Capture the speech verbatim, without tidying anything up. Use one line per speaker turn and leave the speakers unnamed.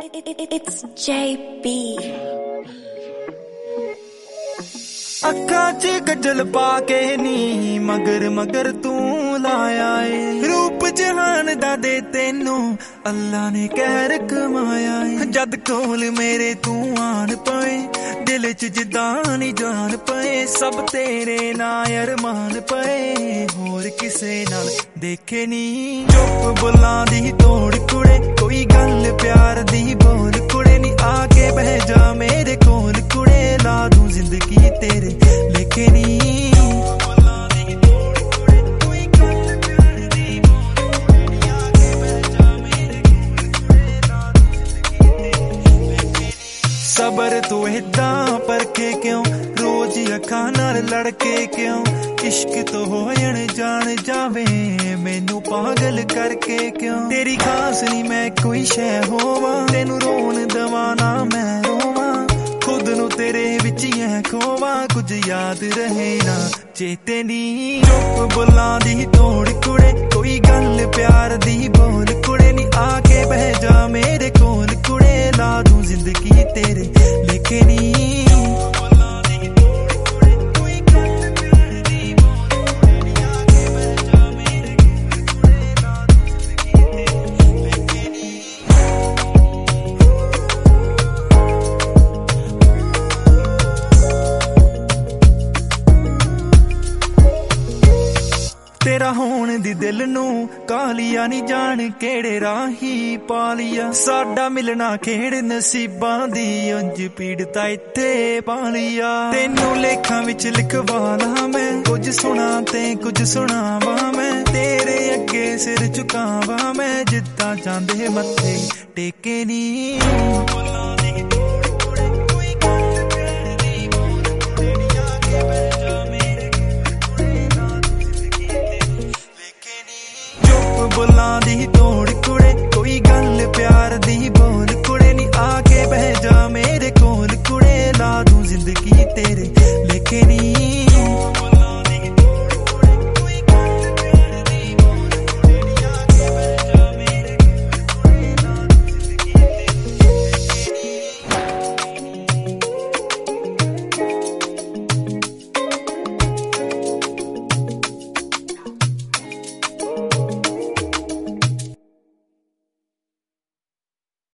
It's J B.
ਅੱਖਾਂ 'ਚ ਗਜਲ ਪਾ ਕੇ ਨੀ ਮਗਰ ਮਗਰ ਤੂੰ ਲਾਇਆ ਏ ਰੂਪ ਜਹਾਨ ਦਾ ਦੇ ਤੈਨੂੰ ਅੱਲਾ ਨੇ ਕਹਿਰ ਕਮਾਇਆ ਏ ਜਦ ਕੋਲ ਮੇਰੇ ਤੂੰ ਆਣ ਪਏ ਦਿਲ 'ਚ ਜਿੱਦਾਂ ਨੀ ਜਾਨ ਪਏ ਸਭ ਤੇਰੇ ਨਾਲ ਅਰਮਾਨ ਪਏ ਹੋਰ ਕਿਸੇ ਨਾਲ ਦੇਖੇ ਨੀ ਚੁੱਪ ਬੁੱਲਾਂ ਦੀ ਤੋੜ ਕੁੜੇ ਕੋਈ ਗੱਲ ਪਿਆਰ ਦੀ ਬੋਲ ਕੁੜੇ ਨੀ ਆ ਕੇ ਬਹਿ ਜਾ ਮੇਰੇ ਕੋਲ ਕੁੜੇ ਲਾ ਦੂੰ ਜ਼ਿੰਦਗੀ ਤੇਰੇ लेके नी सबर तू इदा परखे क्यों रोज अखां नाल लड़के क्यों इश्क तो हो जान जावे मैनू पागल करके क्यों तेरी खास नी मैं कोई शै होवा तेनू रोन दवा ना मैं रोवा खुद नू तेरे विच ही खोवा कुछ याद रहे ना चेते नी चुप बुल्लां दी तोड़ कुड़े कोई गल प्यार दी बोल कुड़े नी आके बह जा मेरे कोल कुड़े ला दूं जिंदगी तेरे लेके नी तेरा होण दी दिल नू कालिया नी जान केड़े राही पालिया साडा मिलना खेड़ नसीबां दी उंज पीड़ता इत्थे पालिया तेनू लेखां विच लिखवाला मैं कुछ सुना ते कुछ सुनावा मैं तेरे अगे सिर झुकावा मैं जिद्दां चांदे मत्थे टेके नी